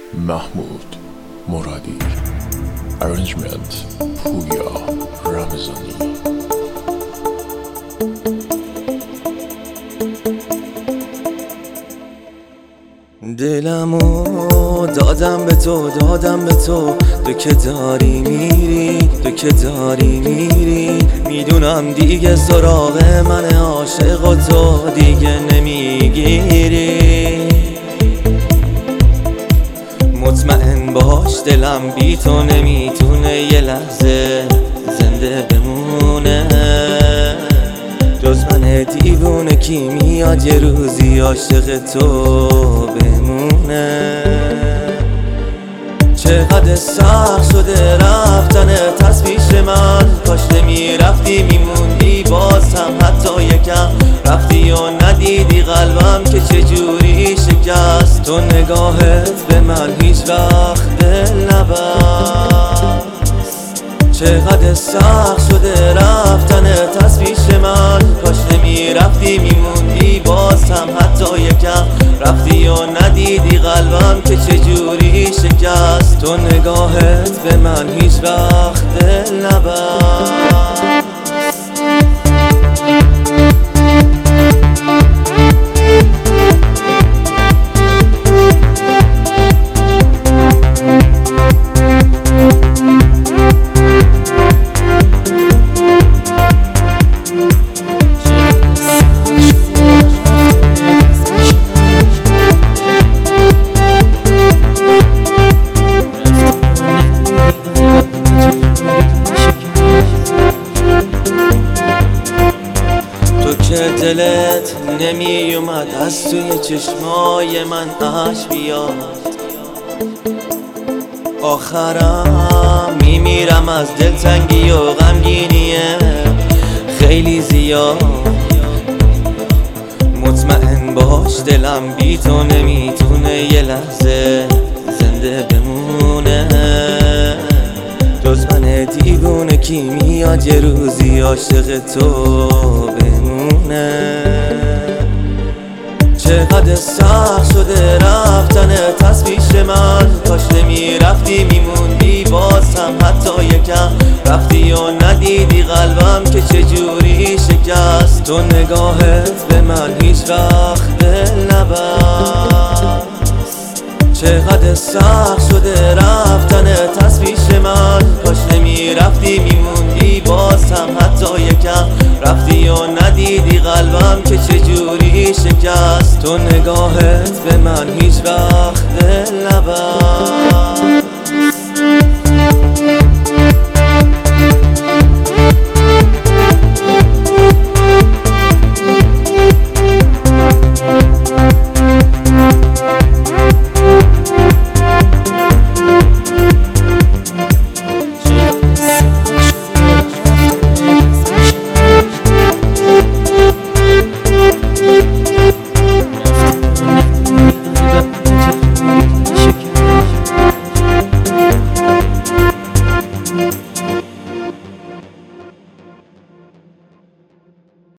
محمود مرادی. Arrangement پویا رمضانی. دلمو دادم به تو، دادم به تو که داری میری، که داری میری. میدونم دیگه سراغ من عاشق و تو دیگه نمیگیری. مطمئن باش دلم بی تو نمیتونه یه لحظه زنده بمونه. جز من دیوونه کی میاد یه روزی عاشق تو بمونه. چقدر سخت شده رفتن از پیش من، کاش نمیرفتی میموندی باز هم حتی یکم. رفتی و ندیدی قلبم که چجوری شکست. تو نگاهت به من هیچ وقت دل نبست. چقدر سخت شده رفتن از پیش من، کاش نمیرفتی میموندی باز هم حتی یکم. رفتی و ندیدی قلبم که چجوری شکست. تو نگاهت به من هیچ وقت دل نبست. دلت نمی اومد از توی چشمای من اشک بیاد. آخرم میمیرم از دلتنگی و غمگینیه خیلی زیاد. مطمئن باش دلم بی تو نمیتونه یه لحظه زنده بمونه. جز من دیوونه کی میاد یه روزی عاشق تو بمونه. چقدر سخت شده رفتن از پیش من، کاش نمیرفتی میموندی باز هم حتی یکم. رفتی و ندیدی قلبم که چجوری شکست. تو نگاهت به من هیچ وقت دل نبست. چقدر سخت شده رفتن از پیش من، کاش نمیرفتی میموندی باز هم حتی یکم. رفتی و ندیدی قلبم که چجوری شکست. تو نگاهت به من هیچ وقت دل نبست.